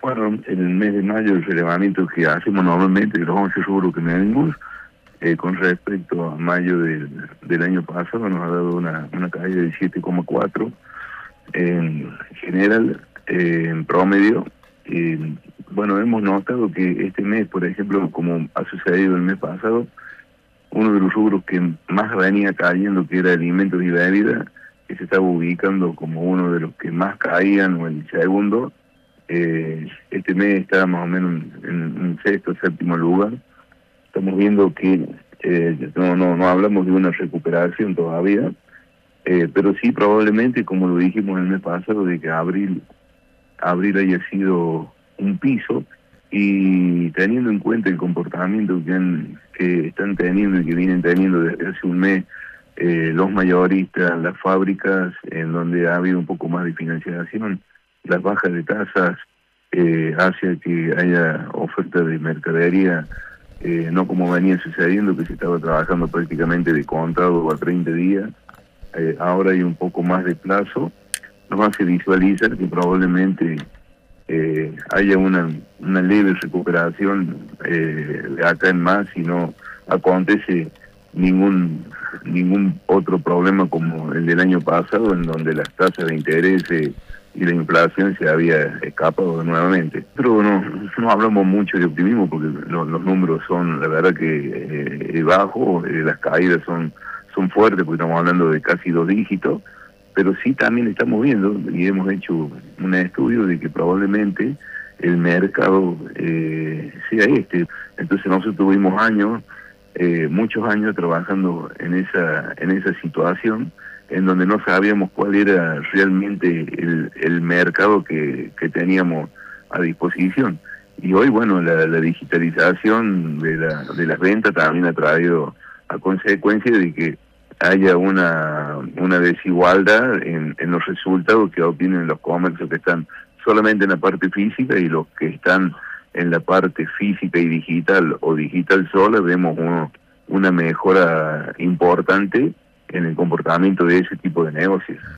Bueno, en el mes de mayo el relevamiento que hacemos normalmente de los 11 rubros que medimos, con respecto a mayo del año pasado, nos ha dado una caída de 7,4 en general, en promedio. Bueno, hemos notado que este mes, por ejemplo, como ha sucedido el mes pasado, uno de los rubros que más venía cayendo, que era alimentos y bebidas, que se estaba ubicando como uno de los que más caían, o el segundo. Este mes está más o menos en un sexto, séptimo lugar. Estamos viendo que no hablamos de una recuperación todavía, pero sí probablemente, como lo dijimos el mes pasado, de que abril haya sido un piso, y teniendo en cuenta el comportamiento que están teniendo y que vienen teniendo desde hace un mes los mayoristas, las fábricas, en donde ha habido un poco más de financiación, las bajas de tasas hacia que haya oferta de mercadería, no como venía sucediendo, que se estaba trabajando prácticamente de contado a 30 días, ahora hay un poco más de plazo. Nos hace visualizar que probablemente haya una leve recuperación de acá en más, si no acontece ningún otro problema como el del año pasado, en donde las tasas de interés y la inflación se había escapado nuevamente. Pero no hablamos mucho de optimismo, porque los números son, la verdad, que bajos, las caídas son fuertes, porque estamos hablando de casi 2 dígitos, pero sí también estamos viendo, y hemos hecho un estudio de que probablemente el mercado sea este. Entonces nosotros tuvimos muchos años trabajando en esa situación, en donde no sabíamos cuál era realmente el mercado que teníamos a disposición. Y hoy, bueno, la digitalización de las ventas también ha traído a consecuencia de que haya una desigualdad en los resultados que obtienen los comercios que están solamente en la parte física, y los que están en la parte física y digital, o digital sola. Vemos una mejora importante en el comportamiento de ese tipo de negocios.